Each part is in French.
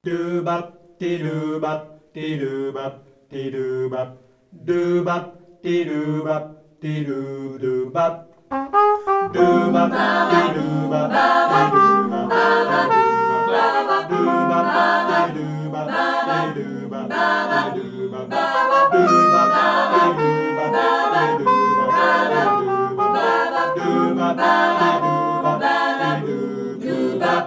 Do bop de doo bop de doo bop de doo bop doo bop de doo bop de doo doo bop doo bop de doo bop de doo bop doo bop de doo bop de doo bop de doo bop doo bop de doo bop de doo bop de doo bop doo bop de doo bop de doo doo bop.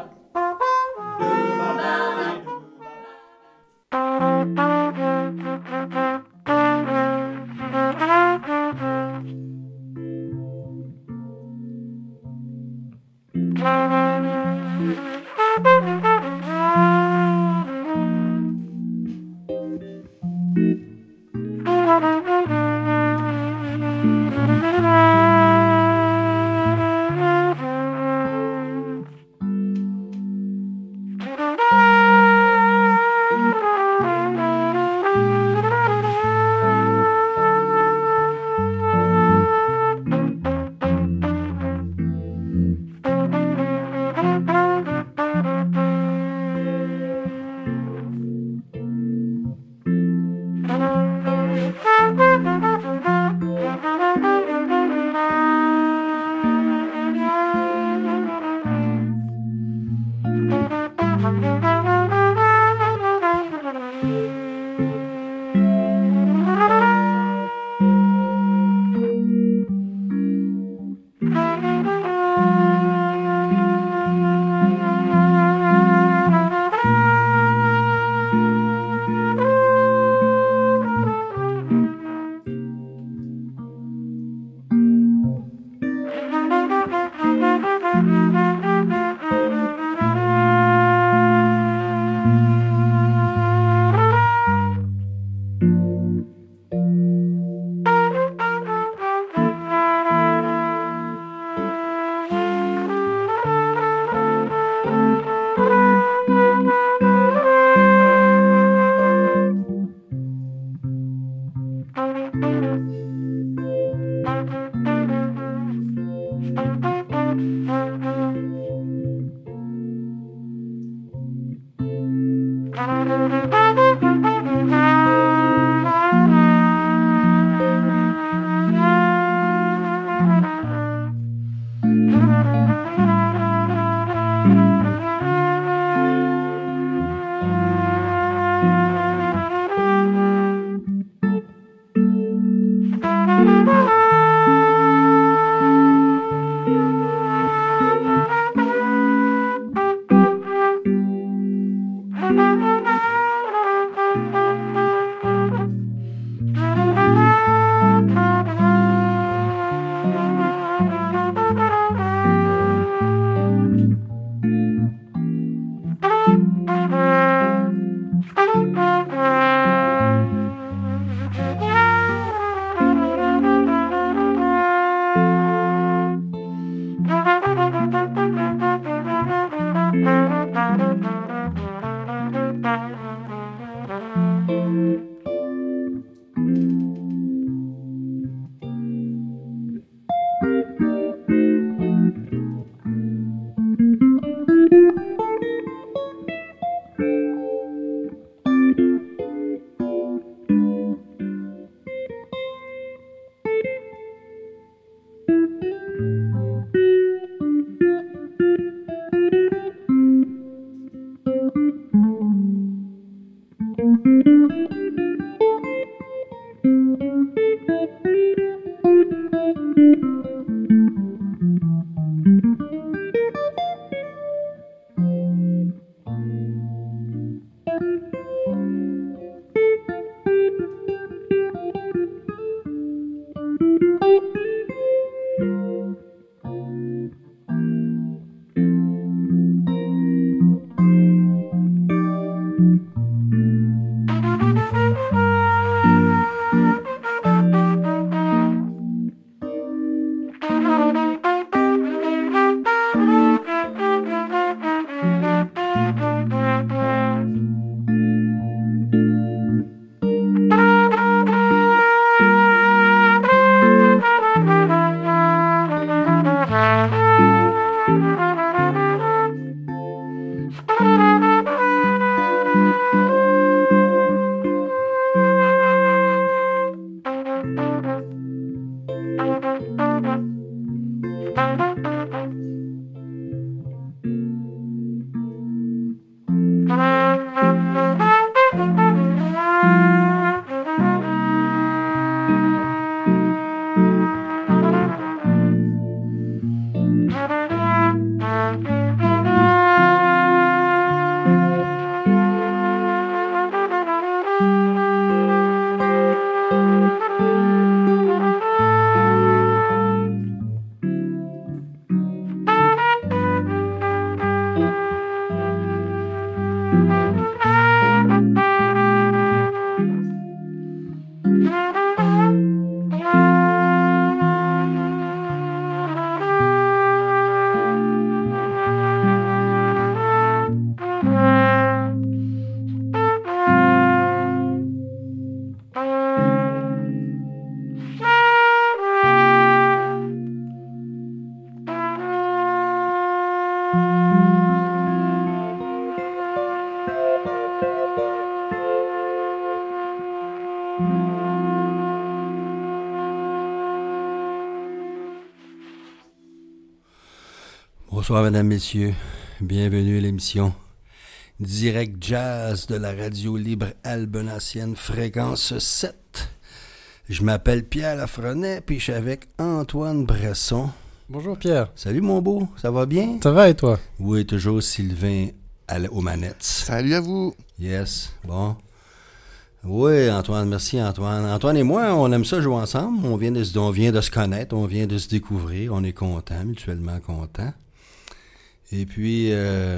Bonsoir, mesdames, messieurs. Bienvenue à l'émission Direct Jazz de la radio libre albenacienne fréquence 7. Je m'appelle Pierre Lafrenet, puis je suis avec Antoine Bresson. Bonjour Pierre. Salut mon beau, ça va bien? Ça va et toi? Oui, toujours Sylvain aux manettes. Salut à vous. Yes, bon. Oui, Antoine, merci Antoine. Antoine et moi, on aime ça jouer ensemble. On vient de se connaître, on vient de se découvrir. On est contents, mutuellement contents. Et puis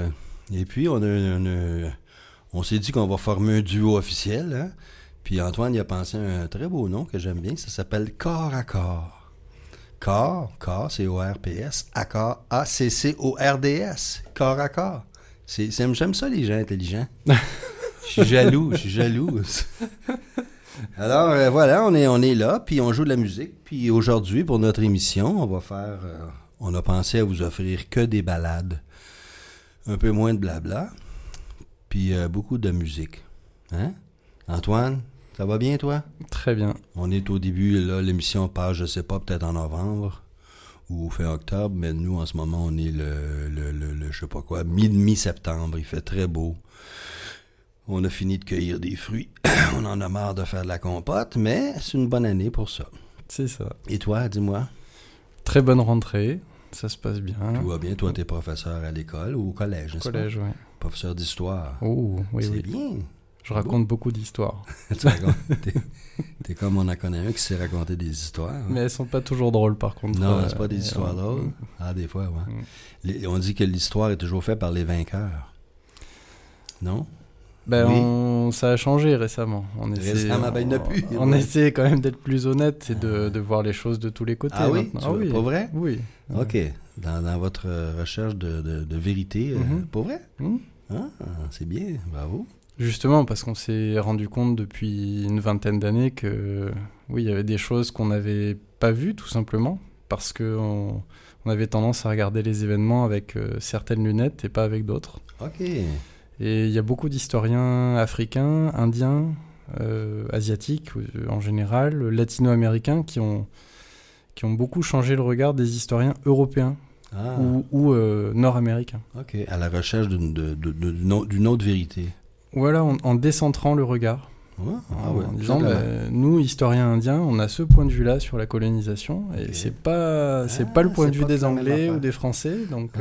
on s'est dit qu'on va former un duo officiel. Hein? Puis Antoine, il a pensé à un très beau nom que j'aime bien. Ça s'appelle Corps à Corps. Corps, C-O-R-P-S. Accord, A-C-C-O-R-D-S. Corps à Corps. J'aime ça, les gens intelligents. Je suis jaloux. Alors, voilà, on est là, puis on joue de la musique. Puis aujourd'hui, pour notre émission, on a pensé à vous offrir que des ballades. Un peu moins de blabla, puis beaucoup de musique. Hein? Antoine, ça va bien, toi? Très bien. On est au début, là, l'émission passe, je sais pas, peut-être en novembre ou fin octobre, mais nous, en ce moment, on est le je sais pas quoi, mi-septembre. Il fait très beau. On a fini de cueillir des fruits. On en a marre de faire de la compote, mais c'est une bonne année pour ça. C'est ça. Et toi, dis-moi? Très bonne rentrée. Ça se passe bien. Tout va bien. Toi, t'es professeur à l'école ou au collège, n'est-ce pas? Collège, oui. Professeur d'histoire. Oh, oui, c'est oui. bien. Je raconte beaucoup d'histoires. T'es comme on en connaît un qui sait raconter des histoires. Hein? Mais elles sont pas toujours drôles, par contre. Non, c'est pas des histoires drôles. Ah, des fois, ouais. On dit que l'histoire est toujours faite par les vainqueurs. Non? Ben, oui. Ça a changé récemment. On essaie quand même d'être plus honnête et de voir les choses de tous les côtés. Ah oui? Ah oui. Pas vrai? Oui. OK. Dans votre recherche de vérité, pas vrai? Ah, c'est bien. Bravo. Justement, parce qu'on s'est rendu compte depuis une vingtaine d'années que, oui, il y avait des choses qu'on n'avait pas vues, tout simplement, parce qu'on avait tendance à regarder les événements avec certaines lunettes et pas avec d'autres. OK. Et il y a beaucoup d'historiens africains, indiens, asiatiques en général, latino-américains qui ont beaucoup changé le regard des historiens européens ou nord-américains. OK, à la recherche d'une autre vérité. Voilà, en décentrant le regard. Ouais. En disant, nous, historiens indiens, on a ce point de vue-là sur la colonisation, et c'est pas le point de vue des Anglais ou des Français, donc...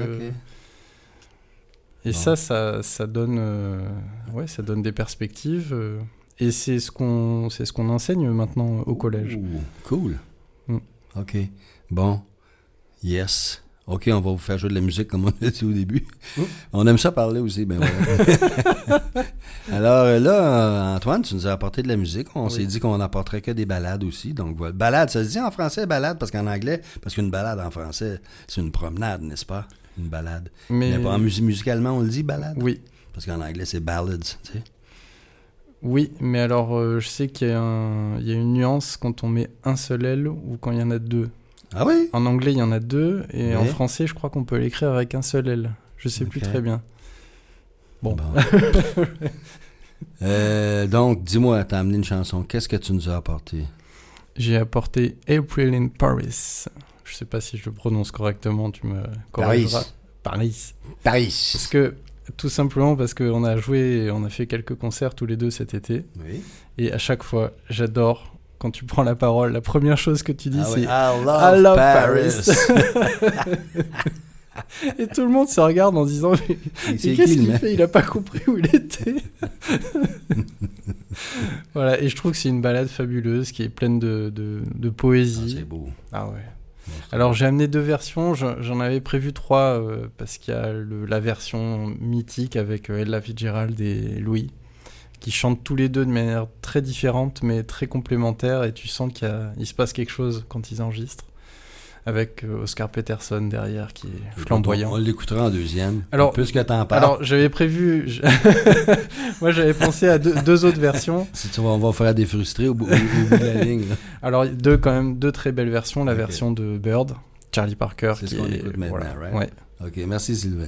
Et ça donne, ça donne des perspectives, et c'est ce qu'on enseigne maintenant au collège. Cool. OK. Bon. Yes. OK, on va vous faire jouer de la musique comme on a dit au début. On aime ça parler aussi, ben voilà. Alors là, Antoine, tu nous as apporté de la musique. On s'est dit qu'on n'apporterait que des ballades aussi. Donc voilà. Ballade, ça se dit en français balade, parce qu'en anglais, parce qu'une balade en français, c'est une promenade, n'est-ce pas? Une balade. Mais pas musicalement, on le dit balade? Oui. Parce qu'en anglais, c'est ballads, tu sais. Oui, mais alors je sais qu'il y a une nuance quand on met un seul L ou quand il y en a deux. Ah oui? En anglais, il y en a deux, et en français, je crois qu'on peut l'écrire avec un seul L. Je sais plus très bien. Bon. Donc, dis-moi, t'as amené une chanson. Qu'est-ce que tu nous as apporté? J'ai apporté April in Paris. Je sais pas si je le prononce correctement, tu me corrigeras. Paris. Tout simplement parce qu'on a joué, on a fait quelques concerts tous les deux cet été. Oui. Et à chaque fois, j'adore quand tu prends la parole, la première chose que tu dis, c'est I love Paris. Et tout le monde se regarde en se disant mais qu'est-ce qu'il fait? Il a pas compris où il était. Voilà, et je trouve que c'est une balade fabuleuse qui est pleine de poésie. C'est beau. Ah ouais. Alors j'ai amené 2 versions, j'en avais prévu 3 parce qu'il y a la version mythique avec Ella Fitzgerald et Louis qui chantent tous les deux de manière très différente mais très complémentaire, et tu sens qu'il se passe quelque chose quand ils enregistrent, avec Oscar Peterson derrière qui est flamboyant. On l'écoutera en deuxième, alors, puisque t'en parles. Alors j'avais prévu, moi j'avais pensé à deux autres versions. On va faire des frustrés au bout de la ligne. Là. Alors quand même deux très belles versions, la version de Bird, Charlie Parker. C'est ce qu'on écoute maintenant, right? Ouais. Ok, merci Sylvain.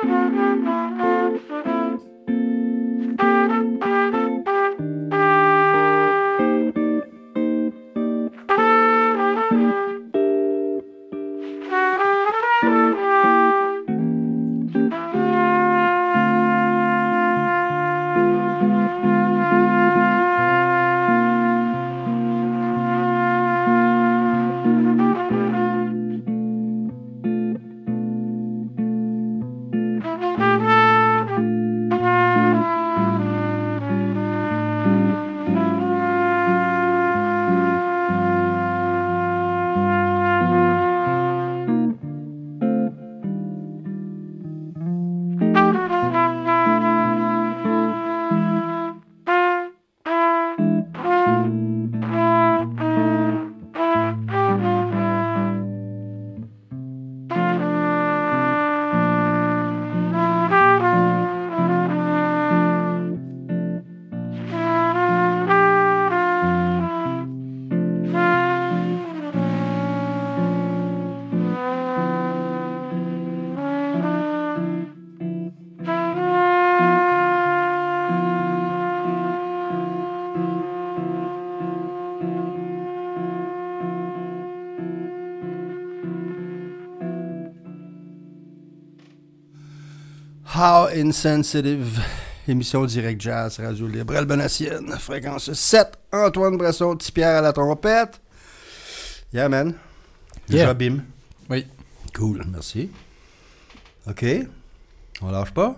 How Insensitive, émission Direct Jazz, Radio Libre, Albenacienne, fréquence 7, Antoine Bresson, petit Pierre à la trompette. Yeah, man. Yeah. Jobim. Oui. Cool, merci. OK. On lâche pas?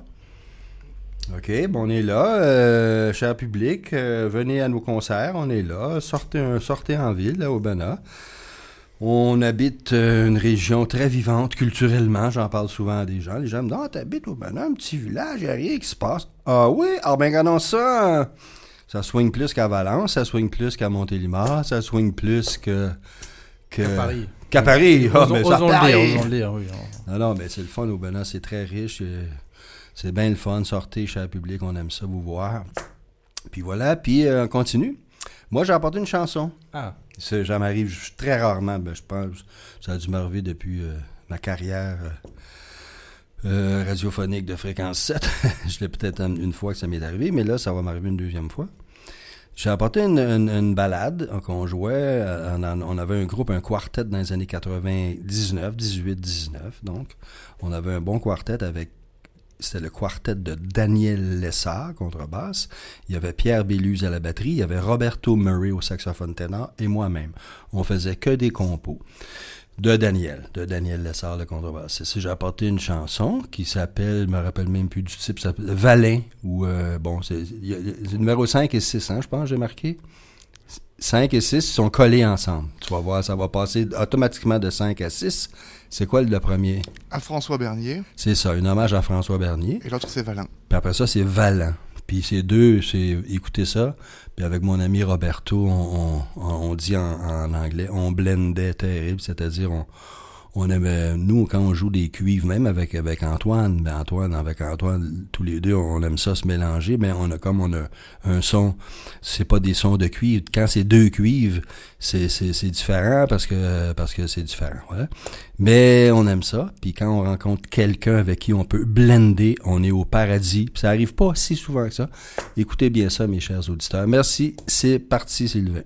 OK, bon, on est là. Cher public, venez à nos concerts, on est là. Sortez en ville, là, au Bena. On habite une région très vivante culturellement, j'en parle souvent à des gens. Les gens me disent « Ah, t'habites au Bena, un petit village, il n'y a rien qui se passe. » Ah oui? Ah ben regardons ça. Ça swing plus qu'à Valence, ça swing plus qu'à Montélimar, ça swing plus qu'à Paris. Qu'à Paris. Ah, mais ça Osons le dire, oui. Non, mais c'est le fun au Bena, c'est très riche. C'est bien le fun, sortez chez le public, on aime ça vous voir. Puis voilà, puis on continue. Moi, j'ai apporté une chanson. Ah. Ça m'arrive très rarement, je pense. Ça a dû m'arriver depuis ma carrière radiophonique de fréquence 7. Je l'ai peut-être une fois que ça m'est arrivé, mais là, ça va m'arriver une deuxième fois. J'ai apporté une balade qu'on jouait. On avait un groupe, un quartet dans les années 99, 18, 19. Donc, on avait un bon quartet avec... C'était le quartet de Daniel Lessard, contrebasse. Il y avait Pierre Béluse à la batterie. Il y avait Roberto Murray au saxophone ténor et moi-même. On faisait que des compos de Daniel Lessard, le contrebasse. J'ai apporté une chanson qui s'appelle, je me rappelle même plus du type, ça s'appelle Valin, ou c'est numéro 5 et 6, je pense, j'ai marqué. 5 et 6 sont collés ensemble. Tu vas voir, ça va passer automatiquement de 5 à 6. C'est quoi le premier? À François Bernier. C'est ça, un hommage à François Bernier. Et l'autre, c'est Valin. Puis après ça, c'est Valin. Puis ces deux, écoutez ça. Puis avec mon ami Roberto, on dit en anglais, on blendait terrible, c'est-à-dire on aimait, nous, quand on joue des cuivres, même avec Antoine, avec Antoine, tous les deux, on aime ça se mélanger, mais on a un son, c'est pas des sons de cuivre. Quand c'est deux cuivres, c'est différent parce que c'est différent, voilà. Mais on aime ça, puis quand on rencontre quelqu'un avec qui on peut blender, on est au paradis, puis ça arrive pas si souvent que ça. Écoutez bien ça, mes chers auditeurs. Merci, c'est parti, Sylvain.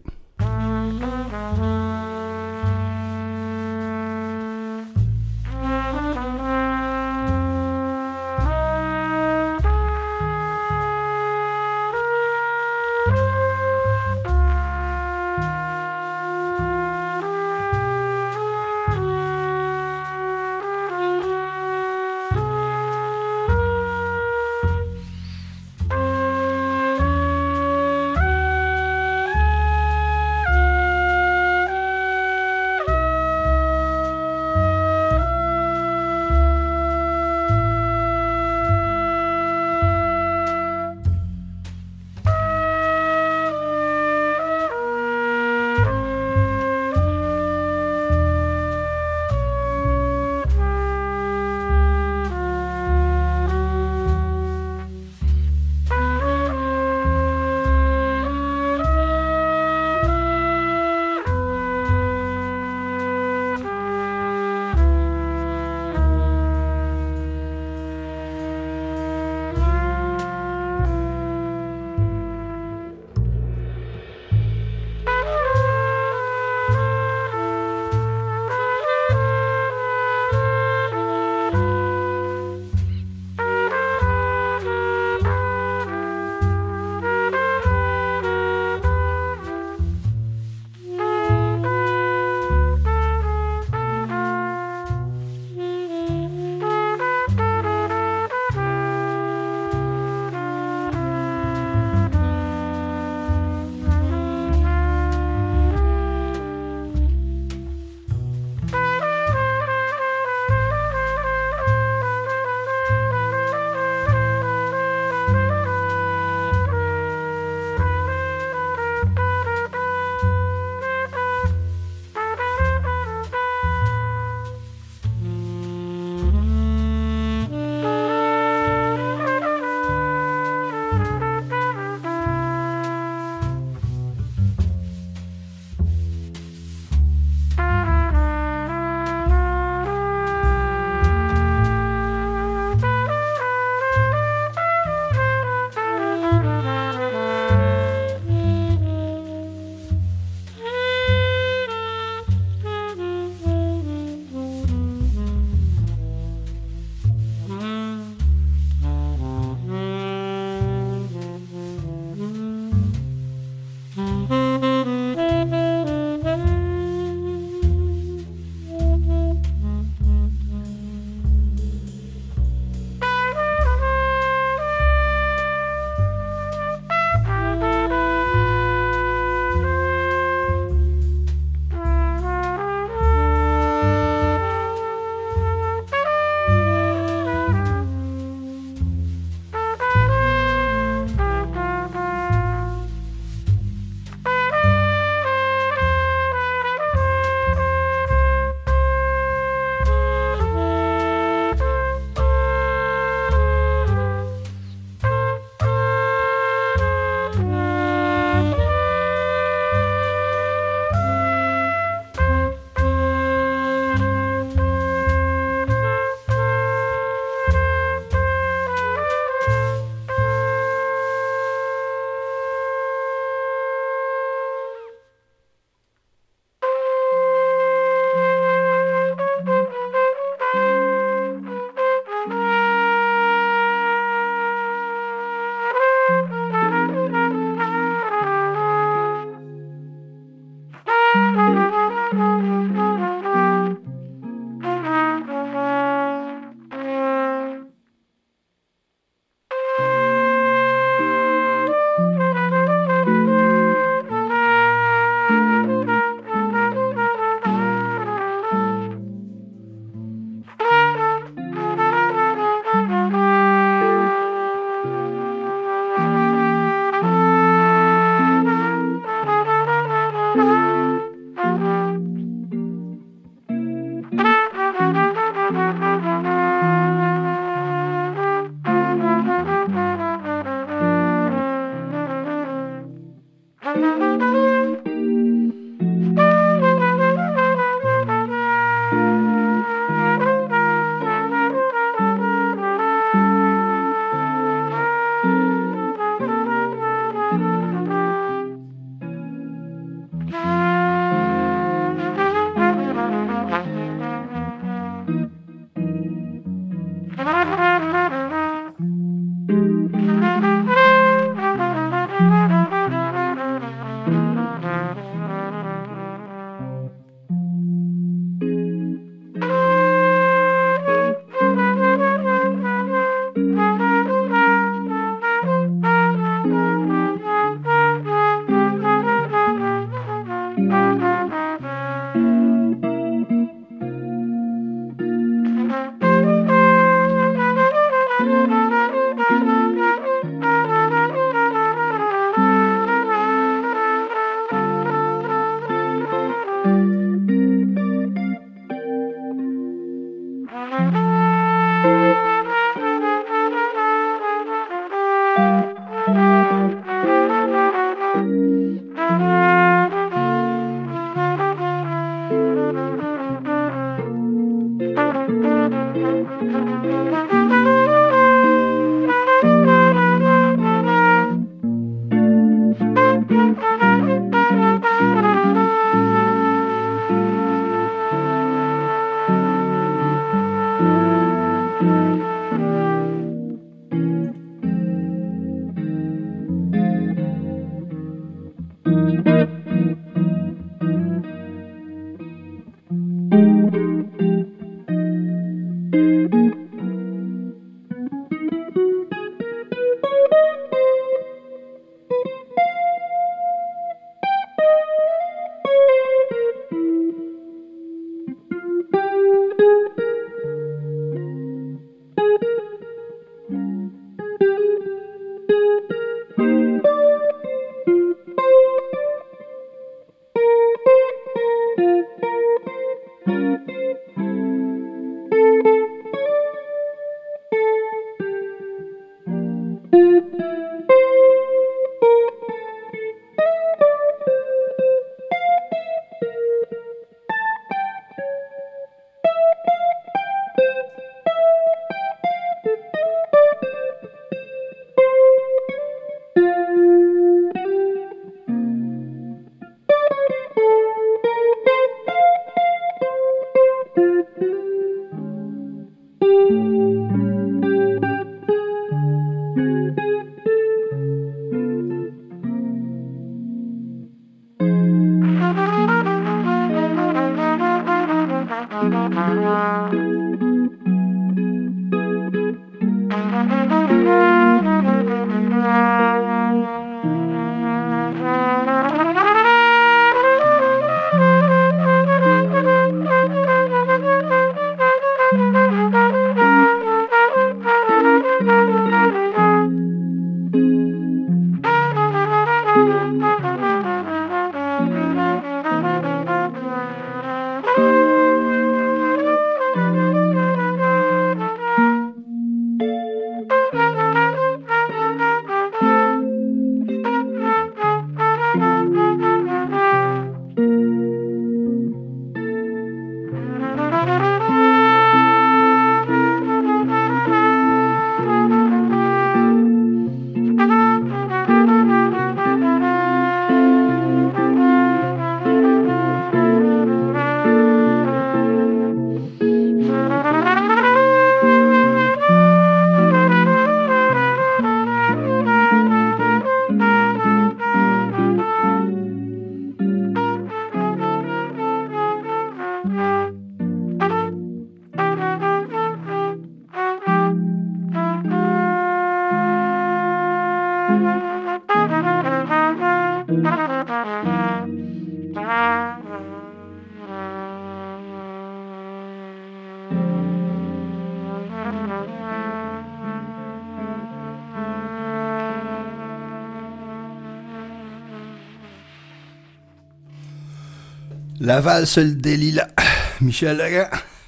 La valse le Delilah, Michel Legrand.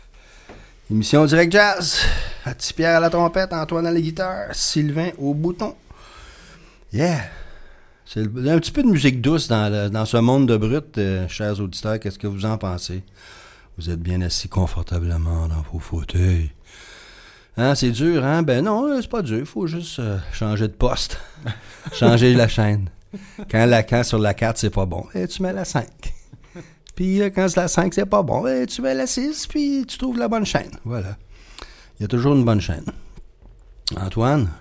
Émission Direct Jazz. Pierre à la trompette, Antoine à la guitare, Sylvain au bouton. Yeah! C'est un petit peu de musique douce dans ce monde de brut, chers auditeurs. Qu'est-ce que vous en pensez? Vous êtes bien assis confortablement dans vos fauteuils. Hein, c'est dur, hein? Ben non, c'est pas dur. Il faut juste changer de poste. Changer la chaîne. Quand sur la 4, c'est pas bon, tu mets la 5. Puis quand c'est la 5, c'est pas bon, tu mets la 6, puis tu trouves la bonne chaîne. Voilà. Il y a toujours une bonne chaîne. Antoine?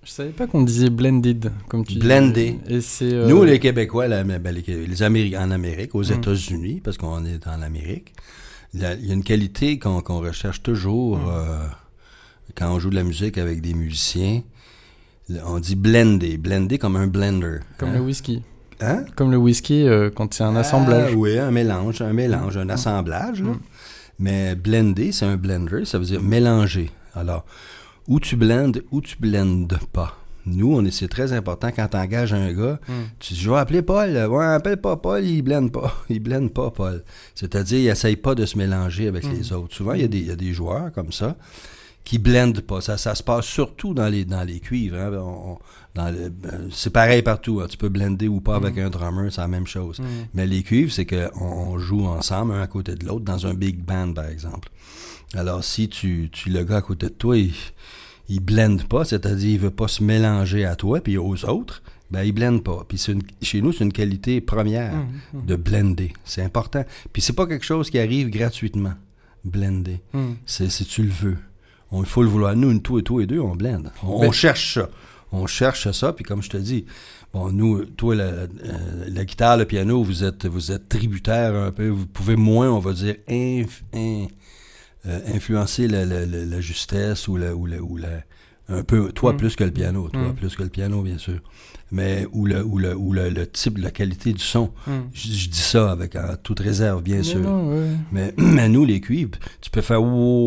Je savais pas qu'on disait blended, comme tu dis. Blendé. Et c'est, Nous, les Québécois, les Américains en Amérique, aux États-Unis, parce qu'on est en Amérique, il y a une qualité qu'on recherche toujours quand on joue de la musique avec des musiciens. On dit blendé. Blendé comme un blender. Comme le whisky. Hein? Comme le whisky, quand c'est un assemblage. Oui, un mélange, un assemblage. Là. Mais blender, c'est un blender, ça veut dire mélanger. Alors, ou tu blendes ou tu blendes pas. Nous, c'est très important quand tu engages un gars. Tu dis, je vais appeler Paul. Ouais, appelle pas Paul, il blende pas. Il blende pas, Paul. C'est-à-dire, il essaye pas de se mélanger avec les autres. Souvent, il y a des joueurs comme ça qui blendent pas. Ça se passe surtout dans les cuivres. Hein. C'est pareil partout. Hein. Tu peux blender ou pas avec un drummer, c'est la même chose. Mais les cuivres, c'est qu'on joue ensemble, un à côté de l'autre, dans un big band, par exemple. Alors, si le gars à côté de toi, il blende pas, c'est-à-dire il veut pas se mélanger à toi puis aux autres, ben il blende pas. Puis chez nous, c'est une qualité première de blender. C'est important. Puis c'est pas quelque chose qui arrive gratuitement, blender. C'est si tu le veux. Il faut le vouloir. Nous, toi et deux, on blende. On cherche ça. On cherche ça, puis comme je te dis, bon, nous, toi, la guitare, le piano, vous êtes tributaire un peu. Vous pouvez moins, on va dire, influencer la justesse ou un peu, toi plus que le piano, plus que le piano, bien sûr. Mais le type, la qualité du son. Je dis ça avec toute réserve, bien sûr. Non, mais nous, les cuivres, tu peux faire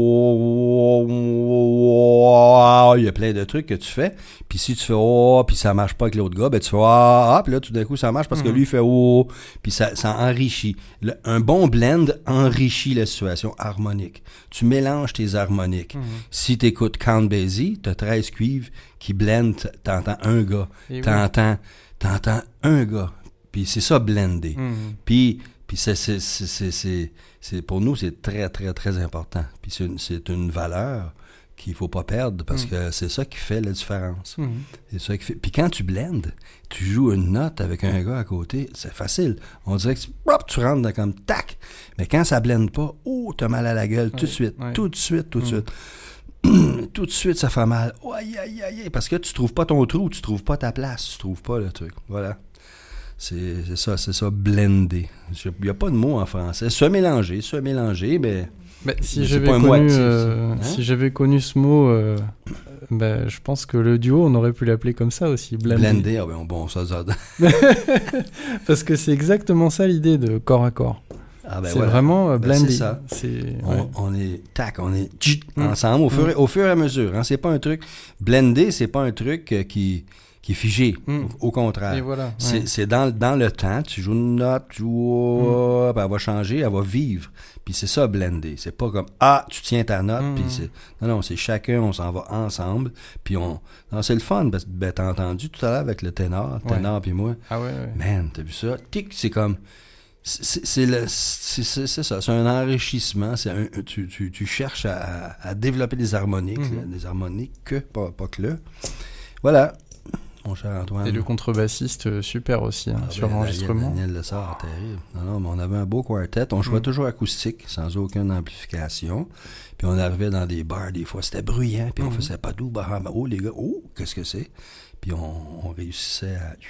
il y a plein de trucs que tu fais. Puis si tu fais puis ça marche pas avec l'autre gars, ben tu fais puis là tout d'un coup ça marche parce que lui il fait puis ça enrichit. Un bon blend enrichit la situation harmonique. Tu mélanges tes harmoniques. Si tu écoutes Count Basie, tu as 13 cuivres qui blendent, t'entends un gars. T'entends un gars. Puis c'est ça, blender. Puis c'est pour nous, c'est très, très, très important. Puis c'est une valeur qu'il faut pas perdre parce que c'est ça qui fait la différence. C'est ça qui fait. Puis quand tu blendes, tu joues une note avec un gars à côté, c'est facile. On dirait que tu rentres dans comme tac. Mais quand ça blende pas, t'as mal à la gueule tout de suite. Tout de suite. Tout de suite, ça fait mal. Aïe, aïe, aïe, parce que tu trouves pas ton trou, tu trouves pas ta place, tu trouves pas le truc. Voilà. C'est ça, blender. Il n'y a pas de mot en français. Se mélanger, ben si j'avais connu ce mot, je pense que le duo, on aurait pu l'appeler comme ça aussi, blender. Bon, ça. Parce que c'est exactement ça l'idée de corps à corps. C'est vraiment blendé. C'est ça. On est ensemble au fur et à mesure. Hein. C'est pas un truc. Blender, c'est pas un truc qui est figé. Au contraire. Et voilà, c'est dans le temps. Tu joues une note, puis elle va changer, elle va vivre. Puis c'est ça, blender. C'est pas comme tu tiens ta note, puis non, c'est chacun, on s'en va ensemble. Puis c'est le fun, parce que t'as entendu tout à l'heure avec le ténor puis moi. Ah ouais. Man, t'as vu ça? Tic, c'est comme. C'est ça, c'est un enrichissement. Tu cherches à développer des harmoniques, des harmoniques pas que là. Voilà, mon cher Antoine. Et le contrebassiste, super aussi, sur l'enregistrement. Daniel Lessard, terrible. Non, mais on avait un beau quartet. On jouait toujours acoustique, sans aucune amplification. Puis on arrivait dans des bars, des fois, c'était bruyant. Puis on faisait pas doux. Les gars, qu'est-ce que c'est? Puis on réussissait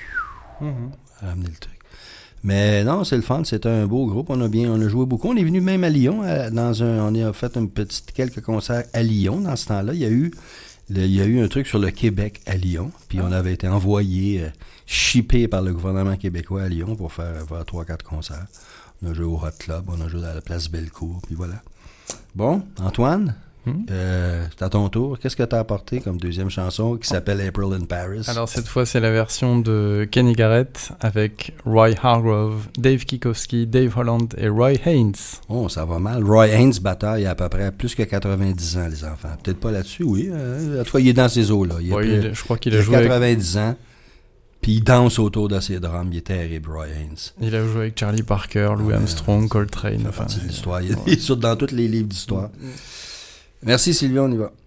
à amener le truc. Mais non, c'est le fun, c'est un beau groupe, on a joué beaucoup. On est venu même à Lyon, on a fait quelques concerts à Lyon dans ce temps-là. Il y a eu un truc sur le Québec à Lyon, puis on avait été envoyé, shippé par le gouvernement québécois à Lyon pour faire 3-4 concerts. On a joué au Hot Club, on a joué à la Place Bellecour, puis voilà. Bon, Antoine, c'est à ton tour. Qu'est-ce que tu as apporté comme deuxième chanson qui s'appelle April in Paris? Alors cette fois, c'est la version de Kenny Garrett avec Roy Hargrove, Dave Kikowski, Dave Holland et Roy Haynes. Oh, ça va mal. Roy Haynes, batteur, il a à peu près plus que 90 ans, les enfants. Peut-être pas là-dessus, oui. En tout cas, il est dans ces eaux-là. Je crois qu'il a joué 90 ans. Puis il danse autour de ses drums. Il est terrible, Roy Haynes. Il a joué avec Charlie Parker, Louis Armstrong, Coltrane. C'est partie de l'histoire. Il est dans tous les livres d'histoire. Merci Sylvia, on y va.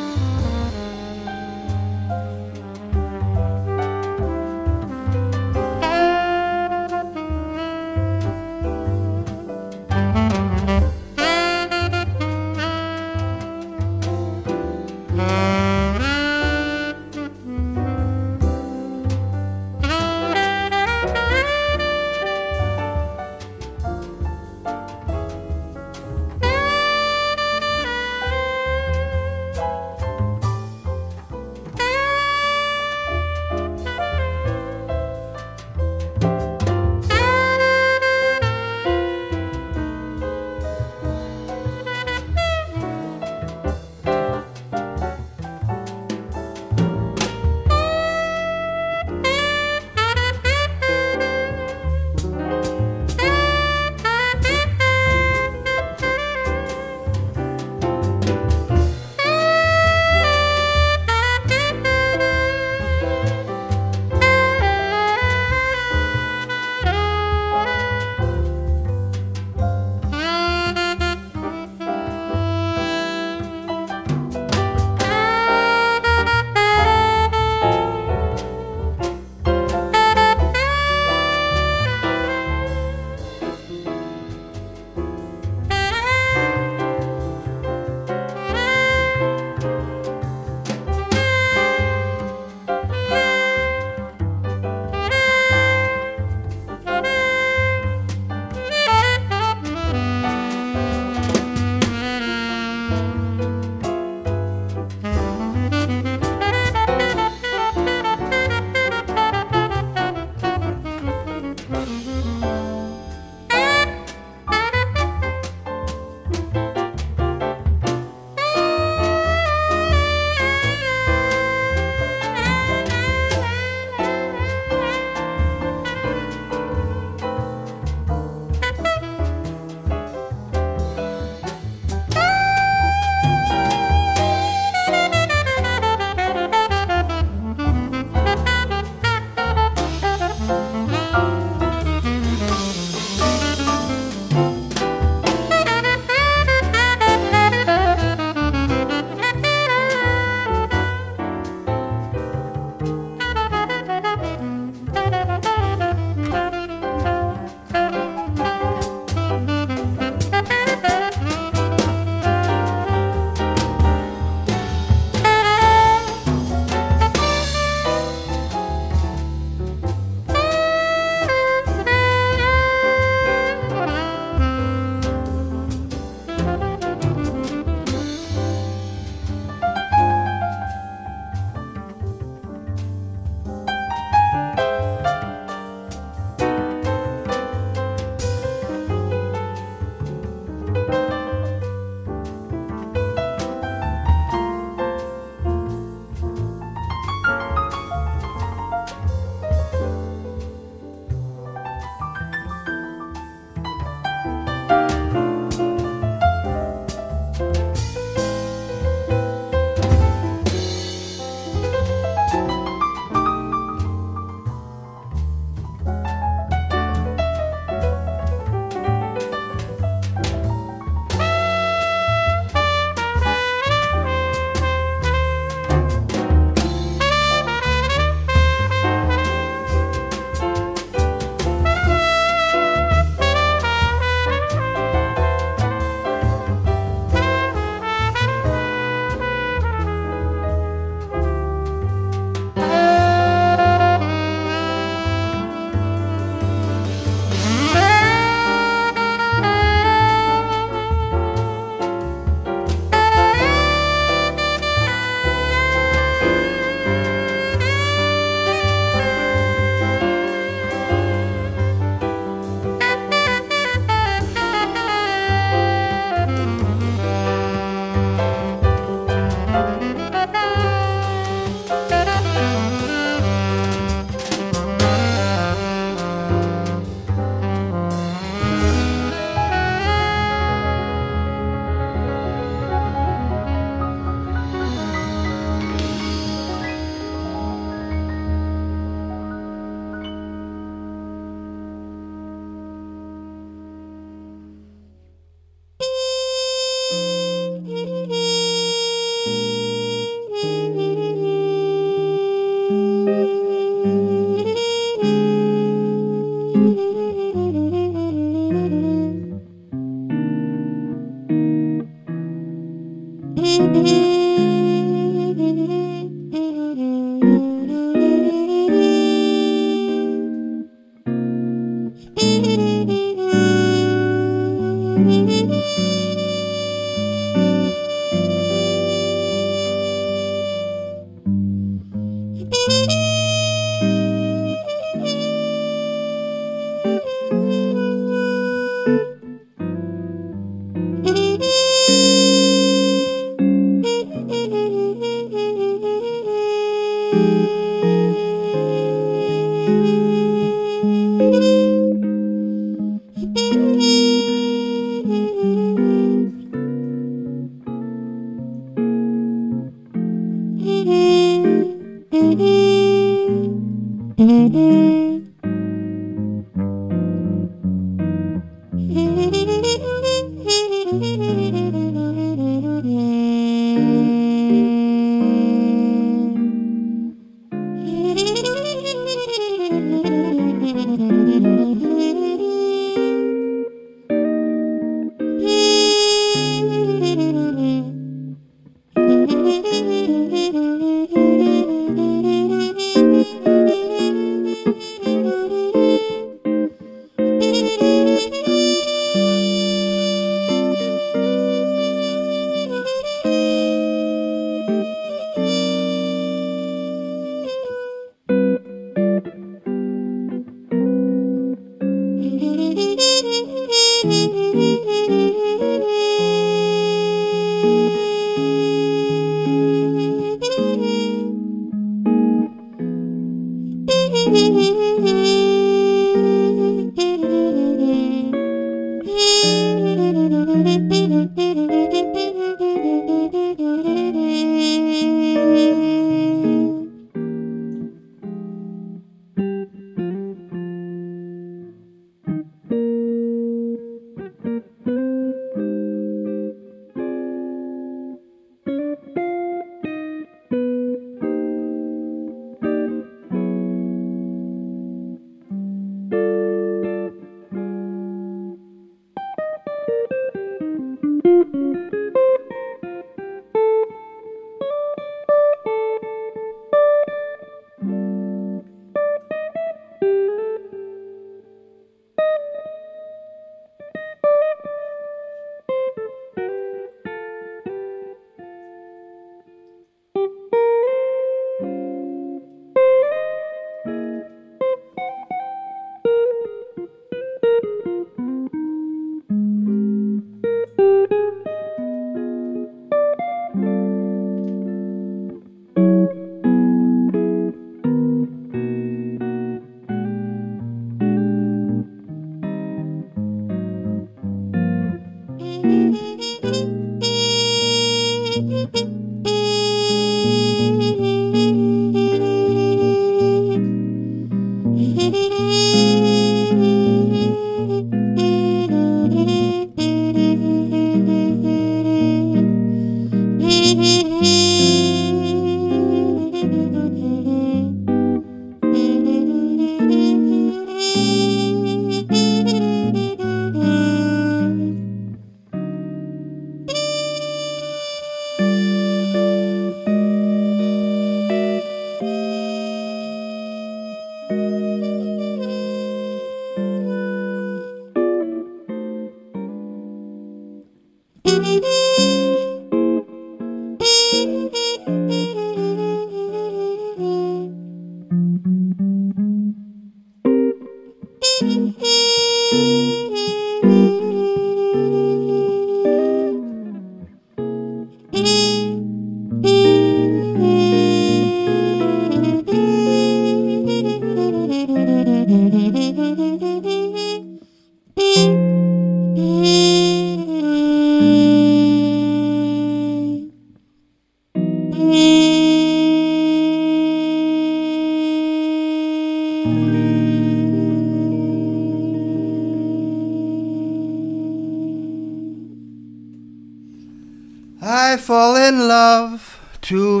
I fall in love too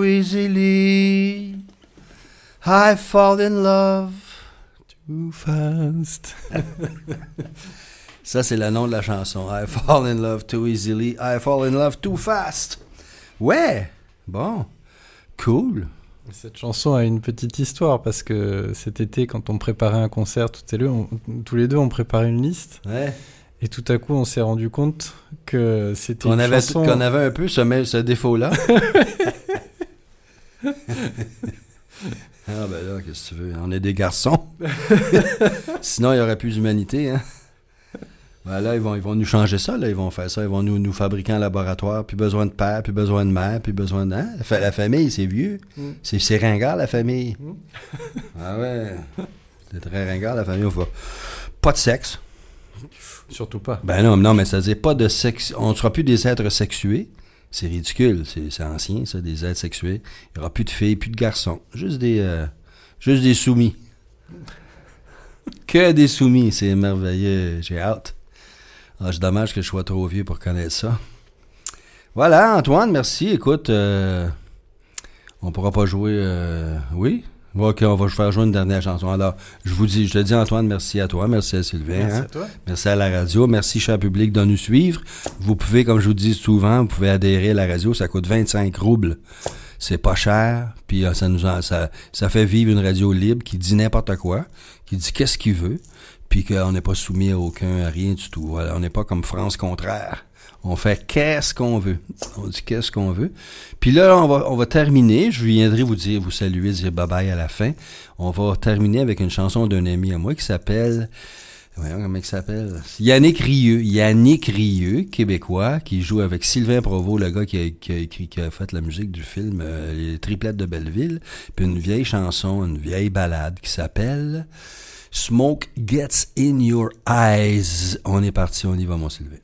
easily. I fall in love too fast. Ça, c'est le nom de la chanson. I fall in love too easily. I fall in love too fast. Ouais, bon, cool. Cette chanson a une petite histoire parce que cet été, quand on préparait un concert, tous les deux, on préparait une liste. Ouais. Et tout à coup, on s'est rendu compte que c'était qu'on une avait, chanson... qu'on avait un peu ce défaut-là. Ah ben là, qu'est-ce que tu veux? On est des garçons. Sinon, il n'y aurait plus d'humanité, hein? Ben là, ils vont nous changer ça, là. Ils vont faire ça. Ils vont nous fabriquer en laboratoire. Plus besoin de père, plus besoin de mère, plus besoin de... Hein? La famille, c'est vieux. C'est ringard, la famille. Ah ouais. C'est très ringard, la famille. Pas de sexe. Surtout pas. Ben non, mais ça veut dire pas de sexe. On ne sera plus des êtres sexués. C'est ridicule. C'est ancien, ça, des êtres sexués. Il n'y aura plus de filles, plus de garçons. Juste des soumis. Que des soumis. C'est merveilleux. J'ai hâte. Ah, c'est dommage que je sois trop vieux pour connaître ça. Voilà, Antoine, merci. Écoute, on pourra pas jouer... oui? OK, on va faire jouer une dernière chanson. Alors, je te dis, Antoine, merci à toi. Merci à Sylvain. Merci à toi. Merci à la radio. Merci, cher public, de nous suivre. Vous pouvez, comme je vous dis souvent, vous pouvez adhérer à la radio. Ça coûte 25 roubles. C'est pas cher. Puis ça fait vivre une radio libre qui dit n'importe quoi, qui dit qu'est-ce qu'il veut, puis qu'on n'est pas soumis à rien du tout. Voilà, on n'est pas comme France contraire. On fait qu'est-ce qu'on veut. On dit qu'est-ce qu'on veut. Puis là, on va terminer. Je viendrai vous saluer, dire bye-bye à la fin. On va terminer avec une chanson d'un ami à moi qui s'appelle... Voyons comment il s'appelle. Yannick Rieu, québécois, qui joue avec Sylvain Provost, le gars qui a fait la musique du film Les Triplettes de Belleville. Puis une vieille chanson, une vieille ballade qui s'appelle Smoke Gets in Your Eyes. On est parti, on y va, mon Sylvain.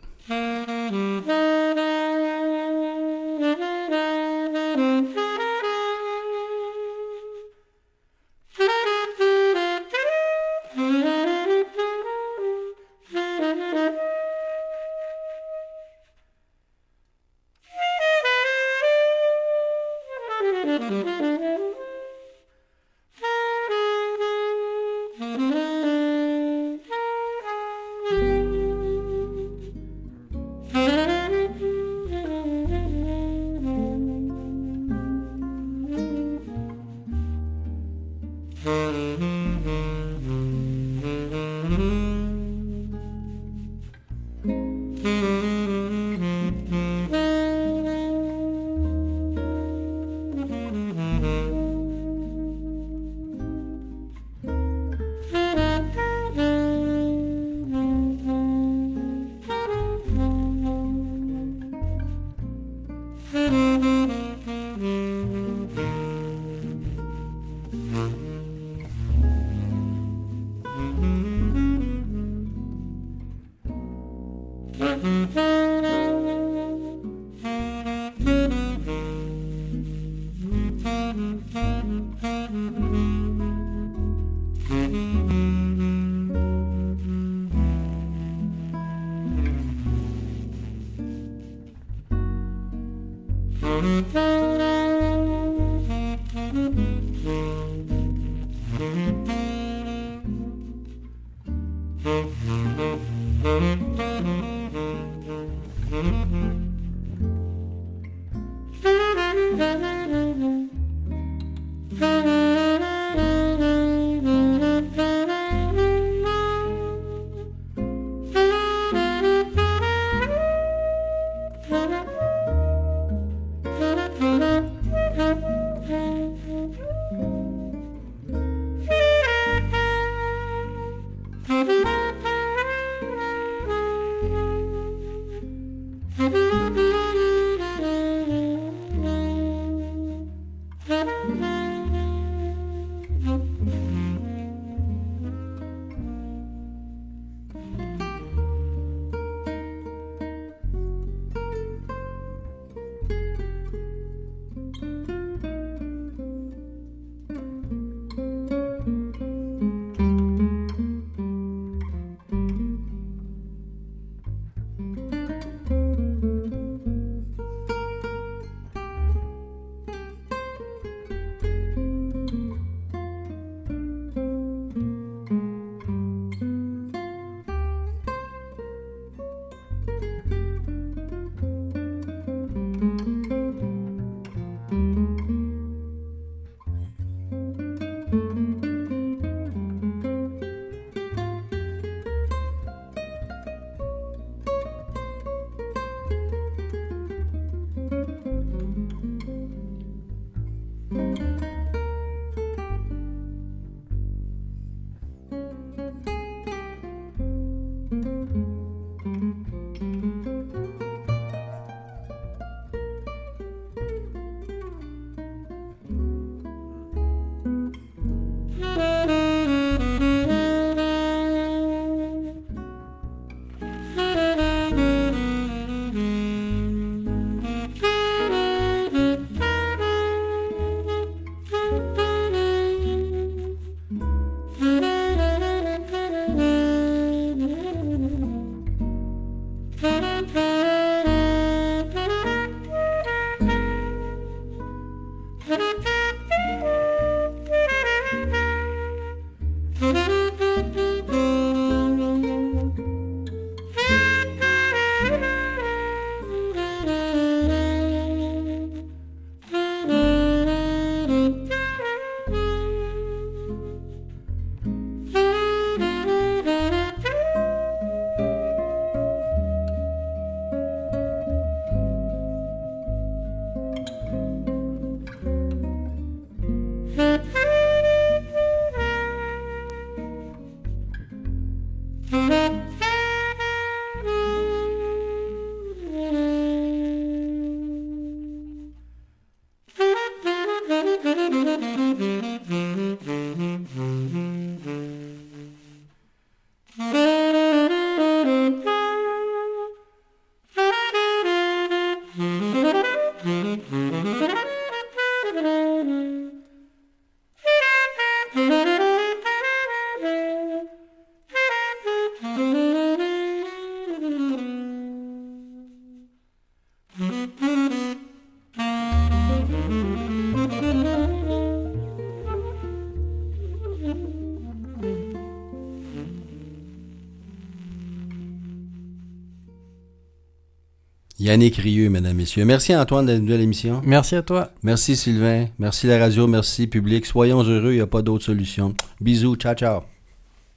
Yannick Rieu, mesdames, messieurs. Merci Antoine d'être venu à l'émission. Merci à toi. Merci Sylvain. Merci la radio. Merci public. Soyons heureux, il n'y a pas d'autre solution. Bisous. Ciao, ciao.